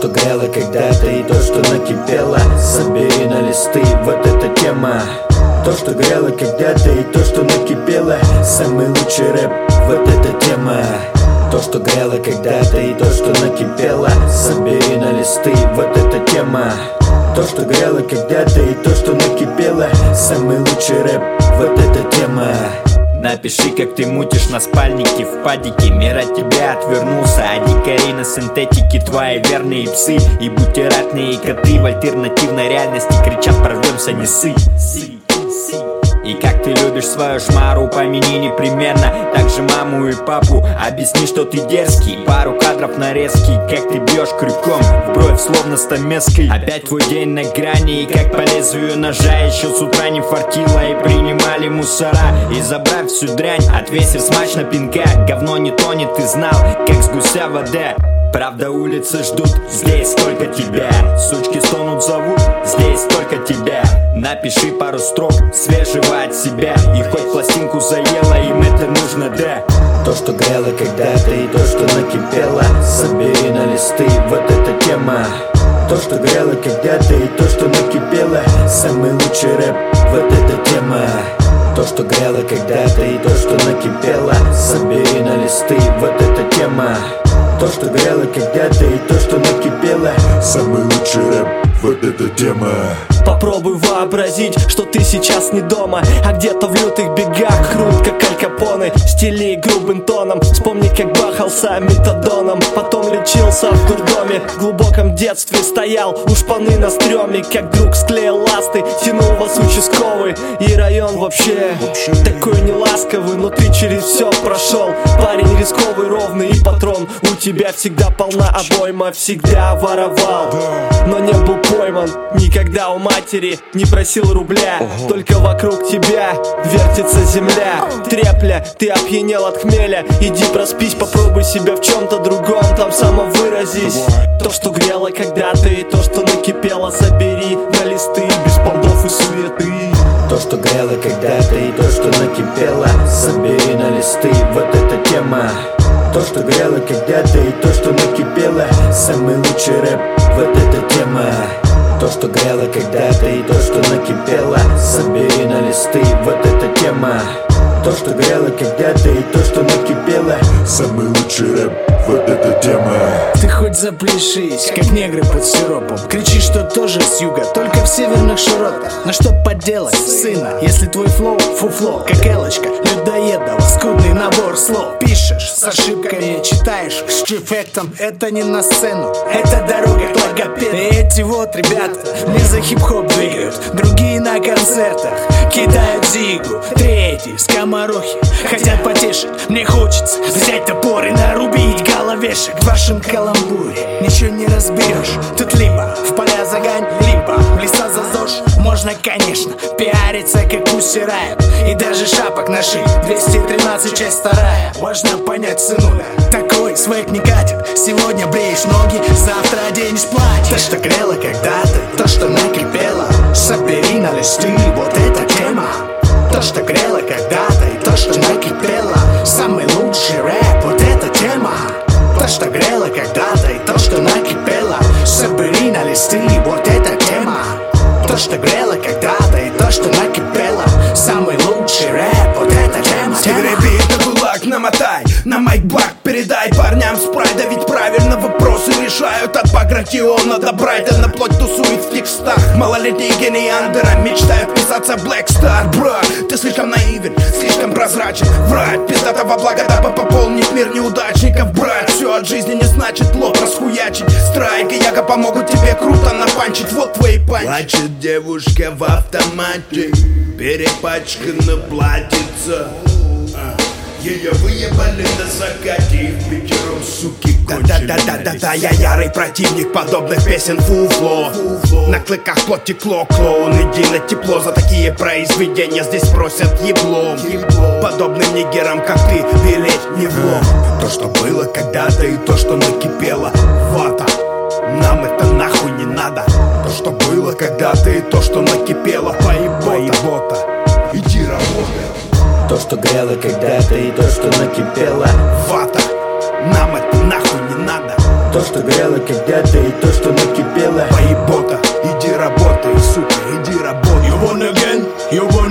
что грело когда-то и то, что накипело. Собери на листы, вот эта тема. То, что грело когда-то и то, что накипело. Самый лучший рэп, вот эта тема. То, что грело когда-то и то, что накипело. Собери на листы, вот эта тема. То, что грело когда-то и то, что накипело. Самый лучший рэп, вот эта тема. Напиши, как ты мутишь на спальнике в падике. Мир от тебя отвернулся, а дикари на синтетике. Твои верные псы и бутератные коты в альтернативной реальности кричат: прорвемся, не ссы. И как ты любишь свою шмару, помяни непременно также маму и папу. Объясни, что ты дерзкий, пару кадров нарезки. Как ты бьешь крюком в бровь, словно стамеской. Опять твой день на грани, и как по лезвию ножа. Еще с утра не фартило и принимали мусора. И забрав всю дрянь, отвесив смачно пинка. Говно не тонет, ты знал, как с гуся вода. Правда, улицы ждут, здесь только тебя. Сучки стонут, зовут, здесь только тебя. Напиши пару строк, свежего от себя. И хоть пластинку заело, им это нужно, да. То, что грело когда-то и то, что накипело. Собери на листы, вот эта тема. То, что грело когда-то и то, что накипело. Самый лучший рэп, вот эта тема. То, что грело когда-то и то, что накипело. Собери на листы, вот эта тема. То, что грело когда-то и то, что накипело. Самый лучший рэп, вот эта тема. Попробуй вообразить, что ты сейчас не дома, а где-то в лютых бегах, крут как Аль Капоне, стили грубым тоном. Вспомни, как бахался метадоном, потом лечился в дурдоме. В глубоком детстве стоял у шпаны на стреме, как друг склеил ласты, тянул вас участковый. И район вообще такой неласковый, но ты через все прошел. Парень рисковый, ровный и патрон. У тебя всегда полна обойма, всегда воровал, но не был пойман. Никогда у матери не просил рубля, только вокруг тебя вертится земля. Трепля, ты опьянел от хмеля. Иди проспись, попробуй себя в чем-то другом, там самовыразись. То, что грело когда-то и то, что накипело. Собери на листы, без понтов и суеты. То, что грело когда-то и то, что накипело. Собери на листы, вот эта тема. То, что грело когда-то и то, что накипело. Самый лучший рэп, вот эта тема. То, что грело когда-то и то, что накипело. Собери на листы, вот эта тема. То, что грело когда-то и то, что накипело. Самый лучший рэп, вот эта тема. Ты хоть запляшись, как негры под сиропом. Кричи, что тоже с юга, только в северных широтах. Но что поделать, сына, если твой флоу фуфло, как Элочка людоедова, скудный набор слов. Пишешь с ошибками, читаешь с эффектом. Это не на сцену, это дорога к логопеду. И эти вот ребята мне за хип-хоп двигают, другие на концертах кидают зигу. Третьи скоморохи хотят потешить. Мне хочется взять топор и нарубить головешек. В вашем каламбуре ничего не разберешь. Тут либо в поля загань, либо в леса зазожь. Можно, конечно, пиариться, как усирают, и даже шапок нашить. 213 часть вторая. Важно понять, сынуля, такой свек не катит. Сегодня бреешь ноги, завтра оденешь платье. То, что грело когда-то, то, что накипело. Собери на листы, вот эта тема. То, что грело когда-то и то, что накипело. Самый лучший рэп, вот эта тема. То, что грело когда-то и то, что накипело. Собери на листы, вот эта тема. То, что грело когда-то и то, что накипело. Самый лучший рэп, вот эта тема. Греби это кулак, намотай на майк-бак, передай парням с прайда. Ведь правильно вопросы решают от Багратиона до Брайтона. Плоть тусует в текстах малолетние гении андера мечтают писаться Black Star. Бро, ты слишком наивен, слишком прозрачен. Врать пиздатого блага, дабы пополнить мир неудачников. Брать все от жизни не значит лоб расхуячить. Страйк и Яга помогут тебе круто напанчить. Вот твои панчи. Плачет девушка в автомате, перепачкана платьица. Ее выебали на закате, и в пятером, суки, кончили. Да-да-да-да-да, я ярый противник подобных песен фуфло. На клыках плоть текло, клоун, иди на тепло. За такие произведения здесь просят еблом. Подобным нигерам, как ты, велеть не влом. То, что было когда-то и то, что накипело. Вата, нам это нахуй не надо. То, что было когда-то и то, что накипело. Поебота, иди работай. То, что грело когда-то и то, что накипело. Вата, нам это нахуй не надо. То, что грело когда-то и то, что накипело. Поебота, иди работай, сука, иди работай. You wanna again? You wanna